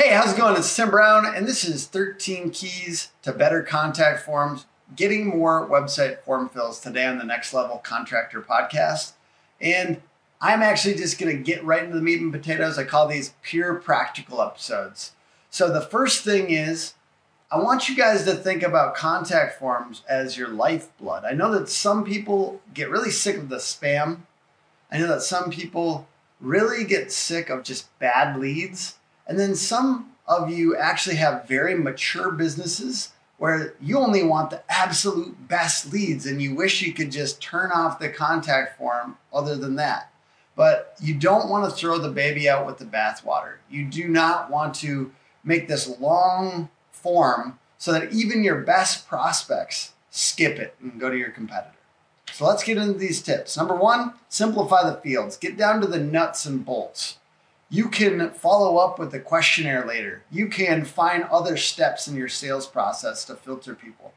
Hey, how's it going? It's Tim Brown, and this is 13 Keys to Better Contact Forms, Getting More Website Form Fills today on the Next Level Contractor podcast. And I'm actually just going to get right into the meat and potatoes. I call these pure practical episodes. So the first thing is, I want you guys to think about contact forms as your lifeblood. I know that some people get really sick of the spam. I know that some people really get sick of just bad leads. And then some of you actually have very mature businesses where you only want the absolute best leads and you wish you could just turn off the contact form other than that. But you don't want to throw the baby out with the bathwater. You do not want to make this long form so that even your best prospects skip it and go to your competitor. So let's get into these tips. Number one, simplify the fields. Get down to the nuts and bolts. You can follow up with a questionnaire later. You can find other steps in your sales process to filter people.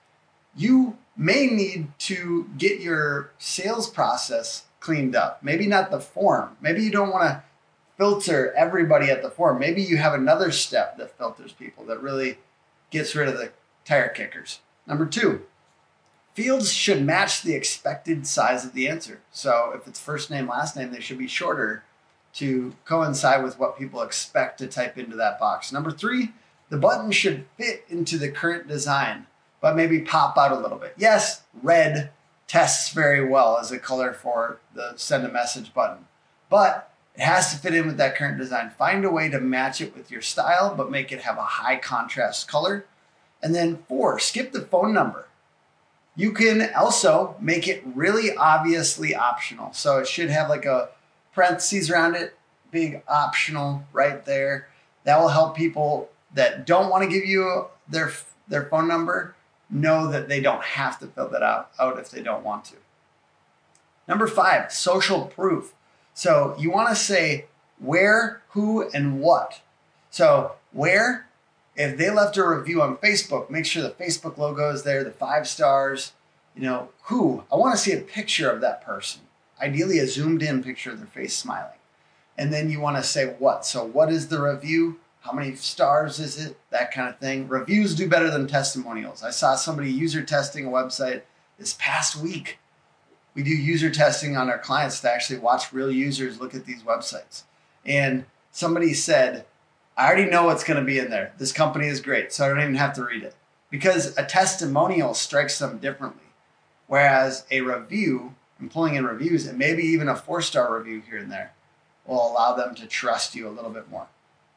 You may need to get your sales process cleaned up. Maybe not the form. Maybe you don't want to filter everybody at the form. Maybe you have another step that filters people that really gets rid of the tire kickers. Number two, fields should match the expected size of the answer. So if it's first name, last name, they should be shorter to coincide with what people expect to type into that box. Number three, the button should fit into the current design, but maybe pop out a little bit. Yes, red tests very well as a color for the send a message button, but it has to fit in with that current design. Find a way to match it with your style, but make it have a high contrast color. And then four, skip the phone number. You can also make it really obviously optional. So it should have like a parentheses around it, big optional right there. That will help people that don't want to give you their phone number know that they don't have to fill that out if they don't want to. Number five, social proof. So you want to say where, who, and what. So where, if they left a review on Facebook, make sure the Facebook logo is there, the 5 stars. Who, I want to see a picture of that person. Ideally a zoomed in picture of their face smiling. And then you want to say what. So what is the review? How many stars is it? That kind of thing. Reviews do better than testimonials. I saw somebody user testing a website this past week. We do user testing on our clients to actually watch real users look at these websites. And somebody said, I already know what's going to be in there. This company is great, so I don't even have to read it. Because a testimonial strikes them differently. Whereas a review, and pulling in reviews, and maybe even a 4-star review here and there, will allow them to trust you a little bit more.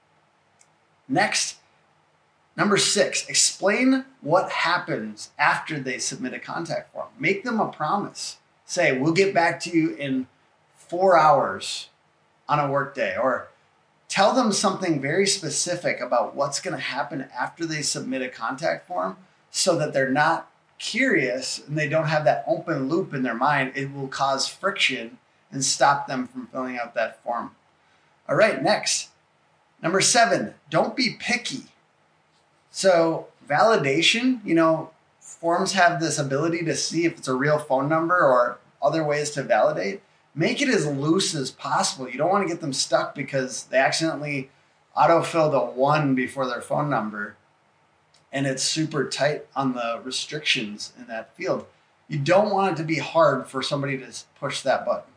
Next, number 6, explain what happens after they submit a contact form. Make them a promise. Say, we'll get back to you in 4 hours on a workday, or tell them something very specific about what's going to happen after they submit a contact form so that they're not curious and they don't have that open loop in their mind. It will cause friction and stop them from filling out that form. All right, next. Number 7, don't be picky. So validation, forms have this ability to see if it's a real phone number or other ways to validate. Make it as loose as possible. You don't want to get them stuck because they accidentally autofilled a 1 before their phone number and it's super tight on the restrictions in that field. You don't want it to be hard for somebody to push that button.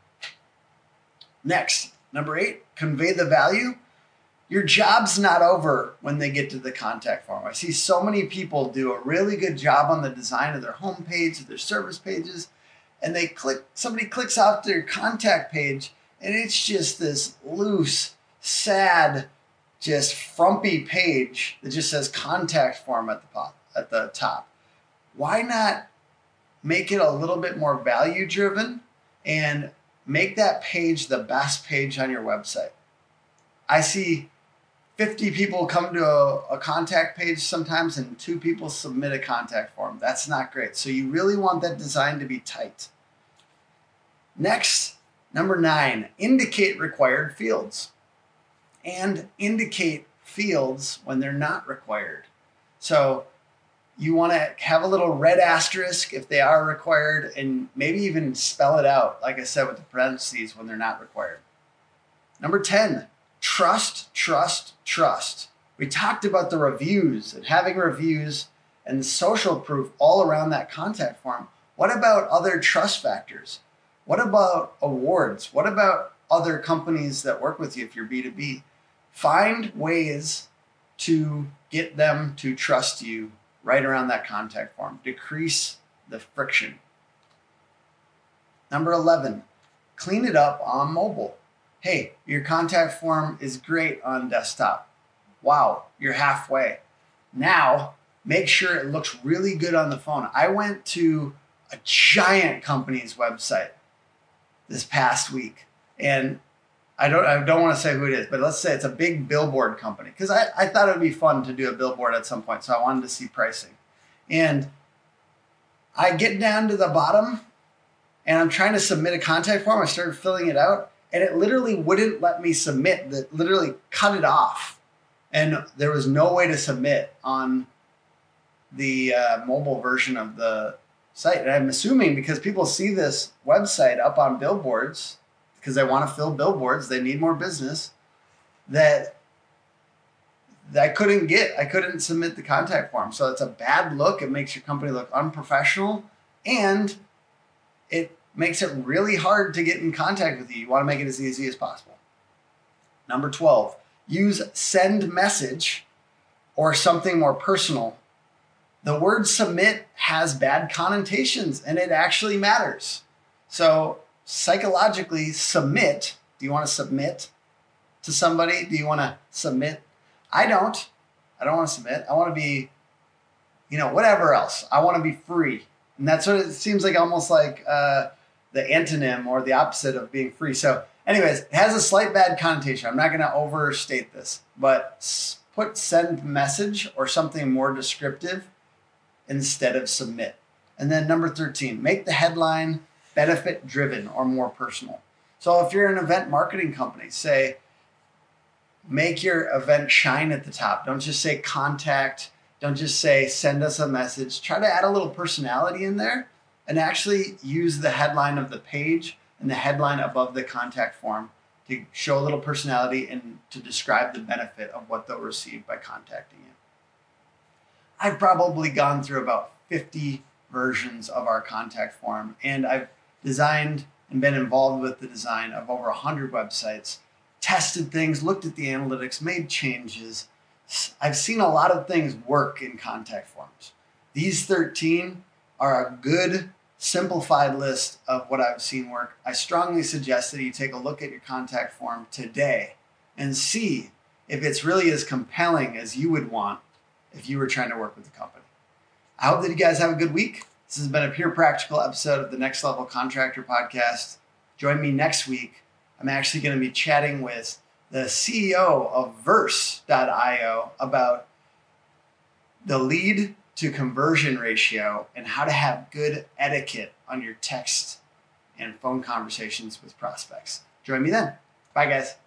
Next, number 8, convey the value. Your job's not over when they get to the contact form. I see so many people do a really good job on the design of their homepage, of their service pages, and somebody clicks off their contact page, and it's just this loose, sad, just frumpy page that just says contact form at the top. Why not make it a little bit more value driven and make that page the best page on your website? I see 50 people come to a contact page sometimes and 2 people submit a contact form. That's not great. So you really want that design to be tight. Next, number 9, indicate required fields. And indicate fields when they're not required. So you want to have a little red asterisk if they are required and maybe even spell it out, like I said, with the parentheses when they're not required. Number 10, trust, trust, trust. We talked about the reviews and having reviews and social proof all around that contact form. What about other trust factors? What about awards? What about other companies that work with you if you're B2B? Find ways to get them to trust you right around that contact form. Decrease the friction. Number 11, clean it up on mobile. Hey, your contact form is great on desktop. Wow, you're halfway. Now, make sure it looks really good on the phone. I went to a giant company's website this past week, and I don't want to say who it is, but let's say it's a big billboard company, because I thought it would be fun to do a billboard at some point, so I wanted to see pricing. And I get down to the bottom, and I'm trying to submit a contact form. I started filling it out, and it literally wouldn't let me submit. That literally cut it off, and there was no way to submit on the mobile version of the site. And I'm assuming because people see this website up on billboards, because they want to fill billboards, they need more business, that I couldn't submit the contact form. So it's a bad look. It makes your company look unprofessional, and it makes it really hard to get in contact with you. You want to make it as easy as possible. Number 12, use send message or something more personal. The word submit has bad connotations, and it actually matters. So psychologically, submit. Do you want to submit to somebody? Do you want to submit? I don't want to submit. I want to be, whatever else. I want to be free. And that's what it seems like, almost like the antonym or the opposite of being free. So anyways, it has a slight bad connotation. I'm not going to overstate this, but put send message or something more descriptive instead of submit. And then number 13, make the headline benefit driven or more personal. So if you're an event marketing company, say, make your event shine at the top. Don't just say contact. Don't just say send us a message. Try to add a little personality in there and actually use the headline of the page and the headline above the contact form to show a little personality and to describe the benefit of what they'll receive by contacting you. I've probably gone through about 50 versions of our contact form, and I've designed and been involved with the design of over 100 websites, tested things, looked at the analytics, made changes. I've seen a lot of things work in contact forms. These 13 are a good simplified list of what I've seen work. I strongly suggest that you take a look at your contact form today and see if it's really as compelling as you would want if you were trying to work with a company. I hope that you guys have a good week. This has been a pure practical episode of the Next Level Contractor Podcast. Join me next week. I'm actually going to be chatting with the CEO of Verse.io about the lead to conversion ratio and how to have good etiquette on your text and phone conversations with prospects. Join me then. Bye, guys.